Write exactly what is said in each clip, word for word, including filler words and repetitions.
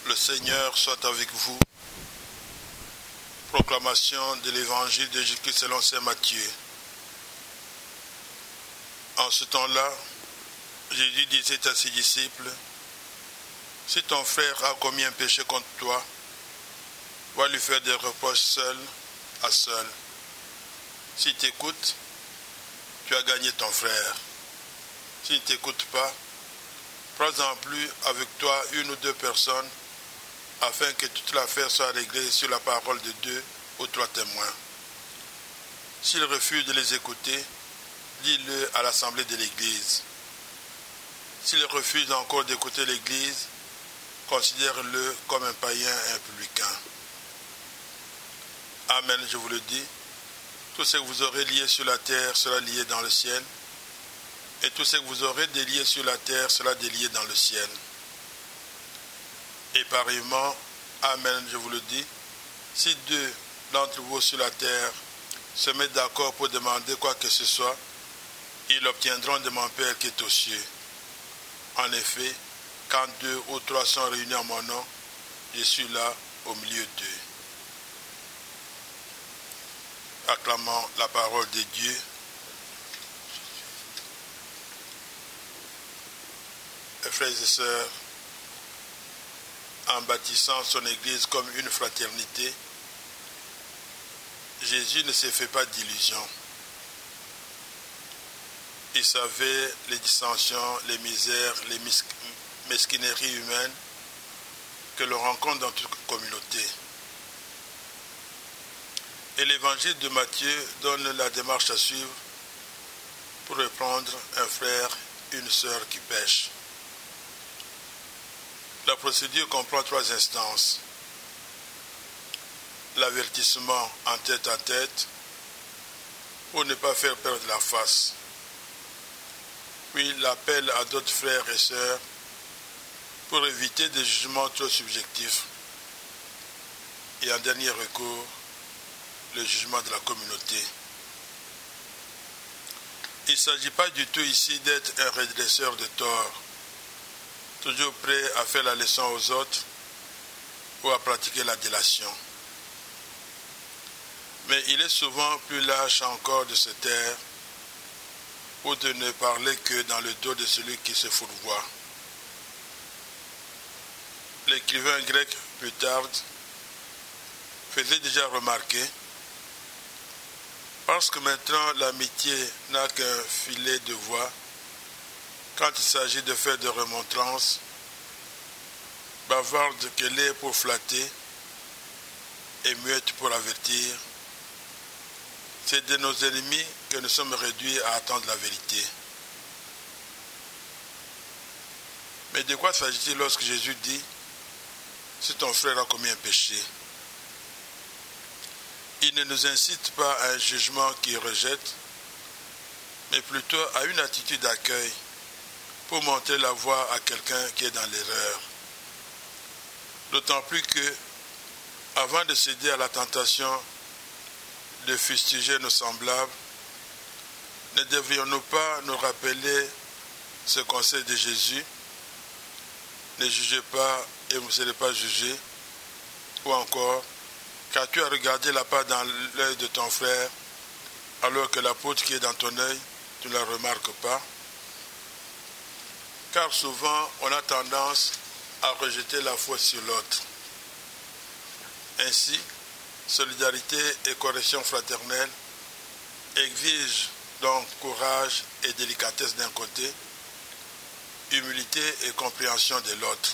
Le Seigneur soit avec vous. Proclamation de l'évangile de Jésus-Christ selon saint Matthieu. En ce temps-là, Jésus disait à ses disciples, « Si ton frère a commis un péché contre toi, va lui faire des reproches seul à seul. S'il t'écoute, tu as gagné ton frère. S'il ne t'écoute pas, prends-en plus avec toi une ou deux personnes, afin que toute l'affaire soit réglée sur la parole de deux ou trois témoins. S'il refuse de les écouter, dis-le à l'assemblée de l'Église. S'il refuse encore d'écouter l'Église, considère-le comme un païen et un publicain. Amen, je vous le dis, tout ce que vous aurez lié sur la terre sera lié dans le ciel, et tout ce que vous aurez délié sur la terre sera délié dans le ciel. Et pareillement, amen, je vous le dis, si deux d'entre vous sur la terre se mettent d'accord pour demander quoi que ce soit, ils l'obtiendront de mon Père qui est aux cieux. En effet, quand deux ou trois sont réunis en mon nom, je suis là au milieu d'eux. Acclamons la parole de Dieu. Et frères et sœurs, en bâtissant son Église comme une fraternité, Jésus ne se fait pas d'illusions. Il savait les dissensions, les misères, les mesquineries humaines que l'on rencontre dans toute communauté. Et l'évangile de Matthieu donne la démarche à suivre pour reprendre un frère, une sœur qui pêche. La procédure comprend trois instances. L'avertissement en tête à tête pour ne pas faire perdre la face. Puis l'appel à d'autres frères et sœurs pour éviter des jugements trop subjectifs. Et en dernier recours, le jugement de la communauté. Il ne s'agit pas du tout ici d'être un redresseur de tort, toujours prêt à faire la leçon aux autres ou à pratiquer la délation. Mais il est souvent plus lâche encore de se taire ou de ne parler que dans le dos de celui qui se fourvoie. L'écrivain grec Plutarque faisait déjà remarquer, parce que maintenant l'amitié n'a qu'un filet de voix, quand il s'agit de faire des remontrances, bavarde qu'elle est pour flatter et muette pour avertir, c'est de nos ennemis que nous sommes réduits à attendre la vérité. Mais de quoi s'agit-il lorsque Jésus dit « Si ton frère a commis un péché », il ne nous incite pas à un jugement qui rejette, mais plutôt à une attitude d'accueil pour montrer la voie à quelqu'un qui est dans l'erreur. D'autant plus que, avant de céder à la tentation de fustiger nos semblables, ne devrions-nous pas nous rappeler ce conseil de Jésus, ne jugez pas et vous ne serez pas jugés, ou encore, car tu as regardé la part dans l'œil de ton frère, alors que la poudre qui est dans ton œil, tu ne la remarques pas. Car souvent, on a tendance à rejeter la faute sur l'autre. Ainsi, solidarité et correction fraternelle exigent donc courage et délicatesse d'un côté, humilité et compréhension de l'autre.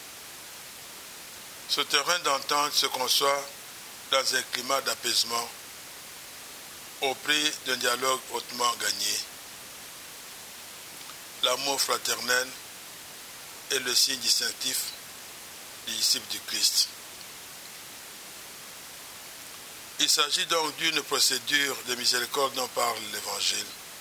Ce terrain d'entente se conçoit dans un climat d'apaisement, au prix d'un dialogue hautement gagné. L'amour fraternel est le signe distinctif des disciples du Christ. Il s'agit donc d'une procédure de miséricorde dont parle l'Évangile.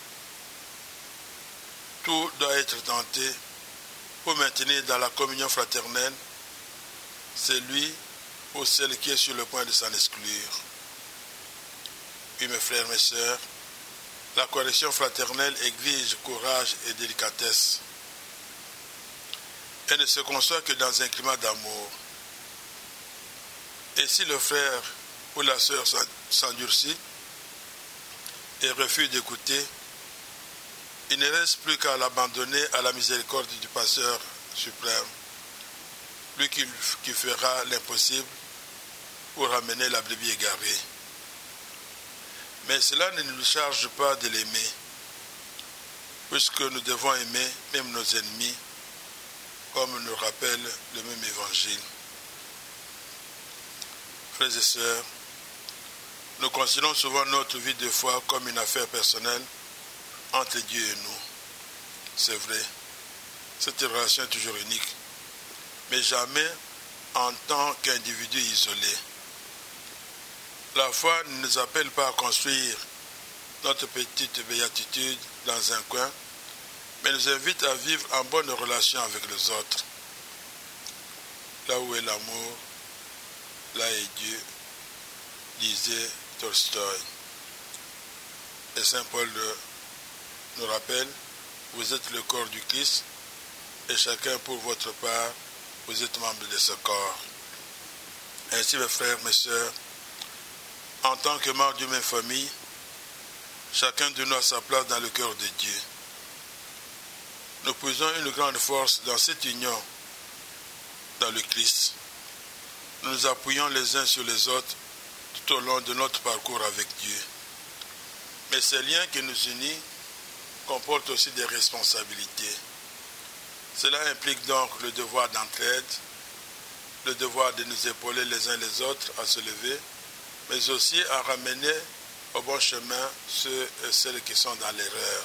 Tout doit être tenté pour maintenir dans la communion fraternelle celui ou celle qui est sur le point de s'en exclure. Oui, mes frères, mes sœurs, la correction fraternelle exige courage et délicatesse. Elle ne se conçoit que dans un climat d'amour. Et si le frère ou la sœur s'endurcit et refuse d'écouter, il ne reste plus qu'à l'abandonner à la miséricorde du pasteur suprême, lui qui, qui fera l'impossible pour ramener la brebis égarée. Mais cela ne nous charge pas de l'aimer, puisque nous devons aimer même nos ennemis, comme nous rappelle le même évangile. Frères et sœurs, nous considérons souvent notre vie de foi comme une affaire personnelle entre Dieu et nous. C'est vrai, cette relation est toujours unique, mais jamais en tant qu'individu isolé. La foi ne nous appelle pas à construire notre petite béatitude dans un coin, mais nous invite à vivre en bonne relation avec les autres. Là où est l'amour, là est Dieu, disait Tolstoï. Et Saint Paul nous rappelle, vous êtes le corps du Christ, et chacun pour votre part, vous êtes membre de ce corps. Ainsi, mes frères, mes sœurs, en tant que membres d'une même famille, chacun de nous a sa place dans le cœur de Dieu. Nous puisons une grande force dans cette union, dans le Christ. Nous nous appuyons les uns sur les autres tout au long de notre parcours avec Dieu. Mais ces liens qui nous unissent comportent aussi des responsabilités. Cela implique donc le devoir d'entraide, le devoir de nous épauler les uns les autres à se lever, mais aussi à ramener au bon chemin ceux et celles qui sont dans l'erreur.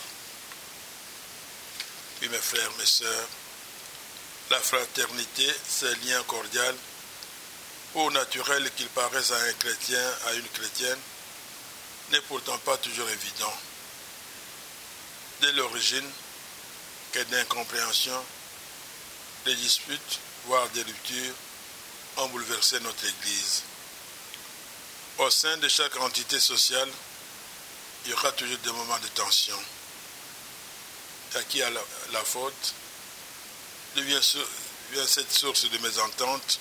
Puis mes frères, mes sœurs, la fraternité, ces liens cordiaux, pour naturel qu'ils paraissent à un chrétien, à une chrétienne, n'est pourtant pas toujours évident. Dès l'origine, quête d'incompréhension, des disputes, voire des ruptures, ont bouleversé notre Église. Au sein de chaque entité sociale, il y aura toujours des moments de tension. À qui a la, la faute? D'où vient, vient cette source de mésentente?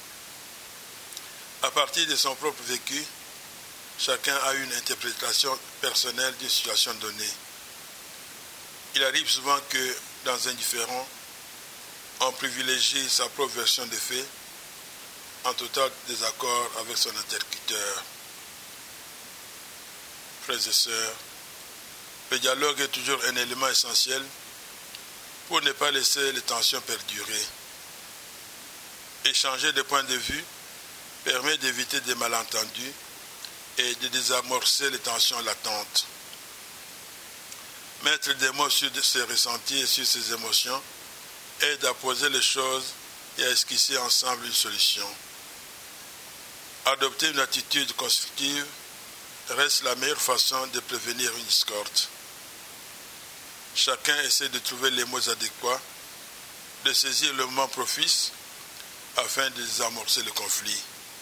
À partir de son propre vécu, chacun a une interprétation personnelle d'une situation donnée. Il arrive souvent que, dans un différend, on privilégie sa propre version des faits en total désaccord avec son interlocuteur. Frères et sœurs, le dialogue est toujours un élément essentiel pour ne pas laisser les tensions perdurer. Échanger des points de vue permet d'éviter des malentendus et de désamorcer les tensions latentes. Mettre des mots sur ses ressentis et sur ses émotions aide à poser les choses et à esquisser ensemble une solution. Adopter une attitude constructive reste la meilleure façon de prévenir une discorde. Chacun essaie de trouver les mots adéquats, de saisir le moment propice afin de désamorcer le conflit.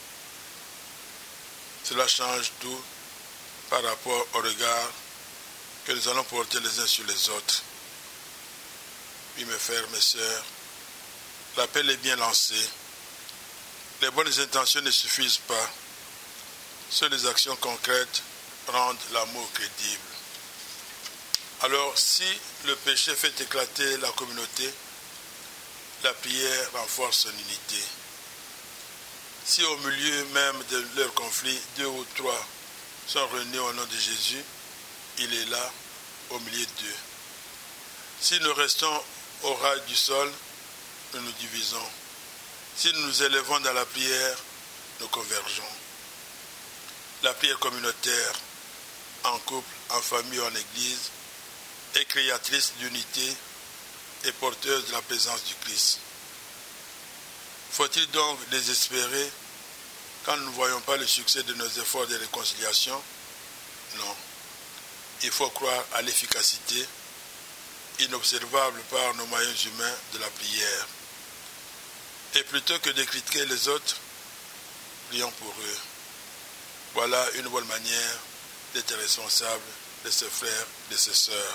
Cela change tout par rapport au regard que nous allons porter les uns sur les autres. Oui, mes frères, mes sœurs, l'appel est bien lancé. Les bonnes intentions ne suffisent pas. Seules les actions concrètes rendent l'amour crédible. Alors, si le péché fait éclater la communauté, la prière renforce son unité. Si au milieu même de leur conflit, deux ou trois sont réunis au nom de Jésus, il est là, au milieu d'eux. Si nous restons au ras du sol, nous nous divisons. Si nous nous élevons dans la prière, nous convergeons. La prière communautaire, en couple, en famille ou en église, est créatrice d'unité et porteuse de la présence du Christ. Faut-il donc désespérer quand nous ne voyons pas le succès de nos efforts de réconciliation? Non. Il faut croire à l'efficacité inobservable par nos moyens humains de la prière. Et plutôt que de critiquer les autres, prions pour eux. Voilà une bonne manière d'être responsable de ses frères, de ses sœurs.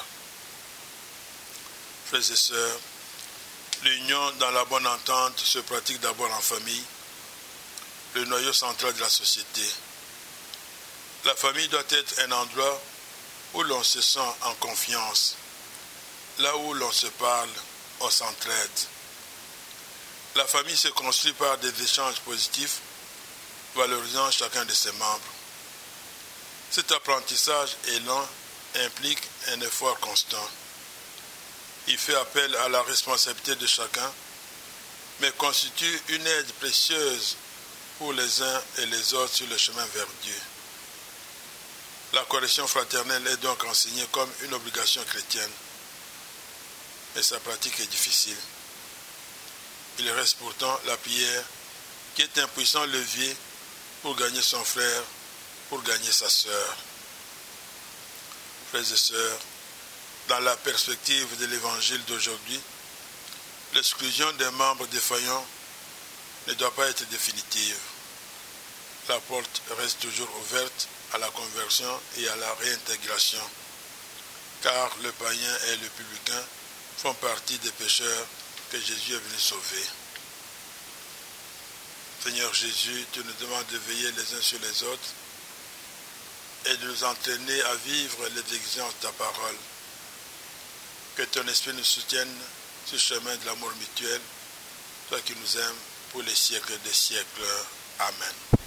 Frères et sœurs, l'union dans la bonne entente se pratique d'abord en famille. le noyau central de la société. La famille doit être un endroit où l'on se sent en confiance, là où l'on se parle, on s'entraide. La famille se construit par des échanges positifs, valorisant chacun de ses membres. Cet apprentissage est lent, implique un effort constant. Il fait appel à la responsabilité de chacun, mais constitue une aide précieuse pour les uns et les autres sur le chemin vers Dieu. La correction fraternelle est donc enseignée comme une obligation chrétienne, mais sa pratique est difficile. Il reste pourtant la prière qui est un puissant levier pour gagner son frère, pour gagner sa sœur. Frères et sœurs, dans la perspective de l'évangile d'aujourd'hui, l'exclusion des membres défaillants ne doit pas être définitive. La porte reste toujours ouverte à la conversion et à la réintégration, car le païen et le publicain font partie des pécheurs que Jésus est venu sauver. Seigneur Jésus, tu nous demandes de veiller les uns sur les autres et de nous entraîner à vivre les exigences de ta parole. Que ton esprit nous soutienne sur le chemin de l'amour mutuel, toi qui nous aimes pour les siècles des siècles. Amen.